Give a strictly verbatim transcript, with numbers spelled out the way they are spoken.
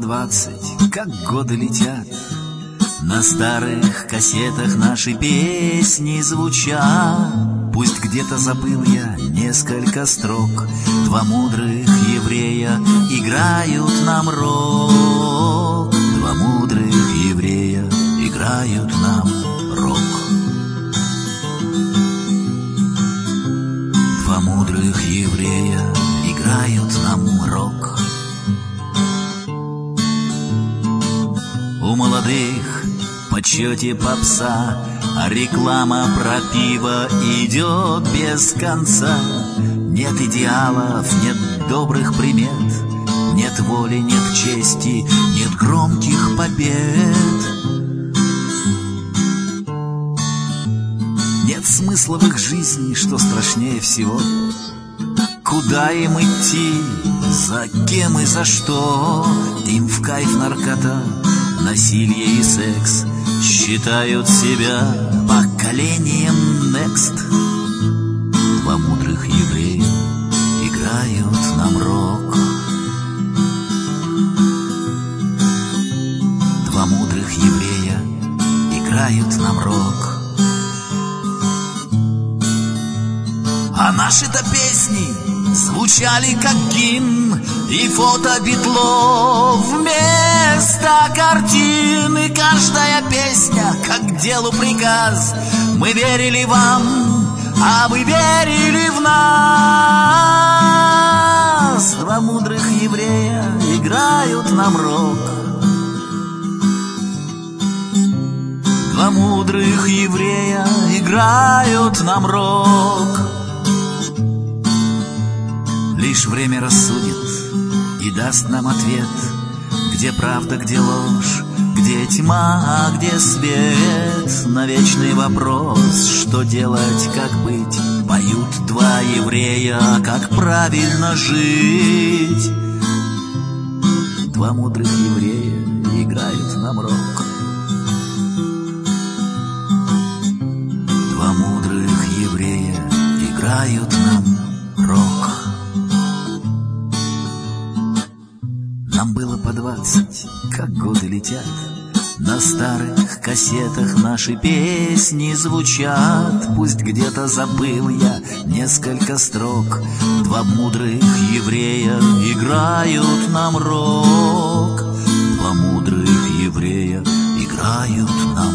двадцать, как годы летят. На старых кассетах наши песни звучат. Пусть где-то забыл я несколько строк. Два мудрых еврея играют нам рок. Два мудрых еврея играют нам рок. Два мудрых еврея играют нам рок. У молодых в почете попса, а реклама про пиво идет без конца. Нет идеалов, нет добрых примет, нет воли, нет чести, нет громких побед. Нет смысла в их жизни, что страшнее всего. Куда им идти, за кем и за что? Им в кайф наркота, насилие и секс. Считают себя поколением Next. Два мудрых еврея играют нам рок. Два мудрых еврея играют нам рок. А наши-то песни звучали как гимн, и фото Битлов вместо картины. Каждая песня как делу приказ. Мы верили вам, а вы верили в нас. Два мудрых еврея играют нам рок. Два мудрых еврея играют нам рок. Лишь время рассудит и даст нам ответ, где правда, где ложь, где тьма, а где свет. На вечный вопрос, что делать, как быть, поют два еврея, как правильно жить. Два мудрых еврея играют нам рок. Два мудрых еврея играют нам рок. Нам было по двадцать, как годы летят. На старых кассетах наши песни звучат. Пусть где-то забыл я несколько строк. Два мудрых еврея играют нам рок. Два мудрых еврея играют нам